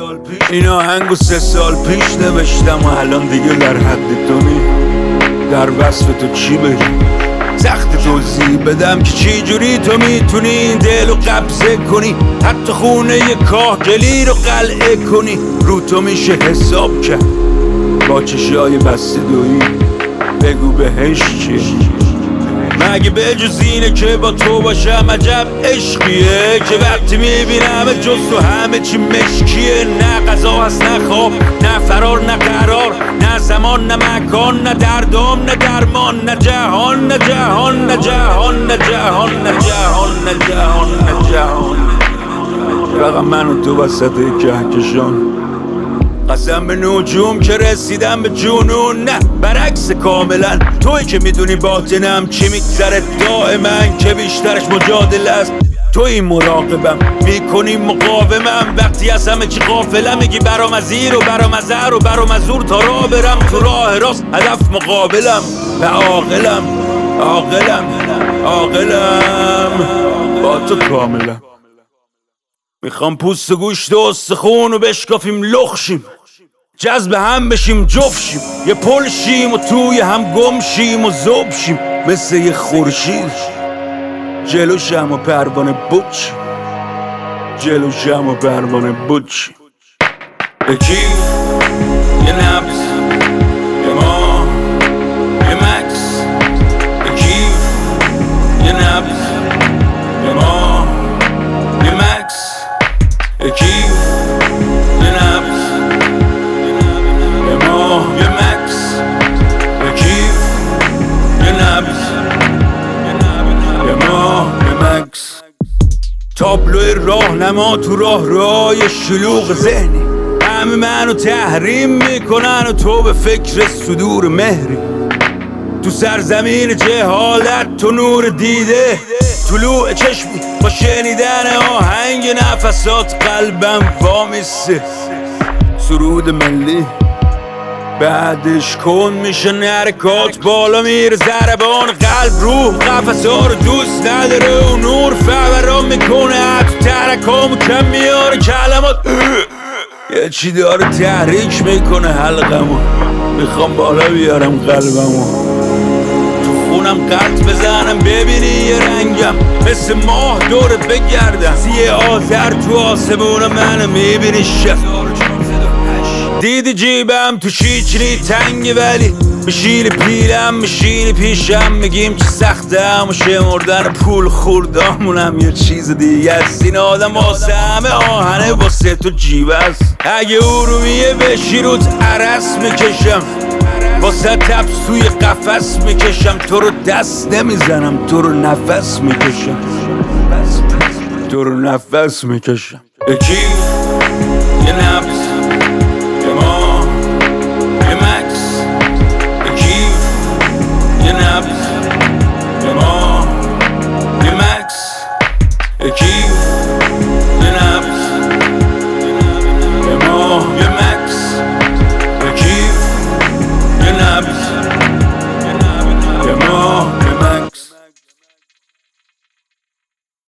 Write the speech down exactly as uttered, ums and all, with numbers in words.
این آهنگو سه سال پیش نوشتم و الان دیگه در حد تو نی. در وصف تو چی بگم، سخت توضیح بدم که چی جوری تو میتونی این دل رو قبضه کنی، حتی خونه ی کاهگلی رو قلعه کنی. رو تو میشه حساب کرد با چشای بسته دویی، بگو بهش چیه مگه به جز اینه که با تو باشم. عجب عشقیه که وقتی میبینم جز تو همه چی مشکیه. نه غذا هست نه خواب نه فرار نه قرار، نه زمان نه مکان نه دردام نه درمان، نه جهان نه جهان نه جهان نه جهان نه جهان نه جهان نه جهان. رقم من و تو وسط کهکشان، قسم به نجوم که رسیدم به جنون. نه برعکس کاملا، توی که میدونی باطنم چی میگذره دائما، که بیشترش مجادله است. توی مراقبم میکنی مقاومم، وقتی از همه چی غافلم میگی برام از این و برام از هر و برام از اون، تا راه برم تو راه راست هدف مقابلم. و عاقلم عاقلم عاقلم با تو کاملم. میخوام پوست و گوشت و استخون و بشکافیم لخشیم، جذب هم بشیم جفت شیم، یه پل شیم و توی هم گم شیم و ذوب شیم. مثل یه خورشید جلوشم و پروانه بود شیم، جلوشم و پروانه بود شیم. به کیف یه نبض یه ما یه مکس، به کیف یه نبض یه ما یه مکس، به کیف یه نبض یه ما یه مکس، به کیف یه نبض یه ما یه مکس. تابلوی راهنما تو راه رای شلوغ ذهنی، همه منو تحریم میکنن و تو به فکر صدور مهری. تو سرزمین جهالت تو نور دیده، طلوع چشمی با شنیدن آهنگ نفسات قلبم وامیسته. سرود ملی بعدش کن میشه حرکات، بالا میره ضربان قلب روح قفسا رو دوست نداره و نور فوران میکنه حتی ترکامو کم میاره کلمات. یه چی داره تحریک میکنه حلقمو، میخوام بالا بیارم قلبمو، تو خونم قلط بزنم ببینی یه رنگم، مثل ماه دورت بگردم یه آذر تو آسمون منو میبینی شف. دیدی جیبم تو شیچنی تنگه ولی میشینی پیلم میشینی پیشم، میگیم چه سختم و شمردن پول خوردامونم یه چیز دیگه است. این آدم واسه همه آهنه واسه تو جیب است. اگه ارومیه بشی روت عرس میکشم، واسه تبس توی قفس میکشم، تو رو دست نمیزنم تو رو نفس میکشم، تو رو نفس میکشم. به کیف یه نبض یه ما یه مکس، به کیف یه نبض یه ما یه مکس، به کیف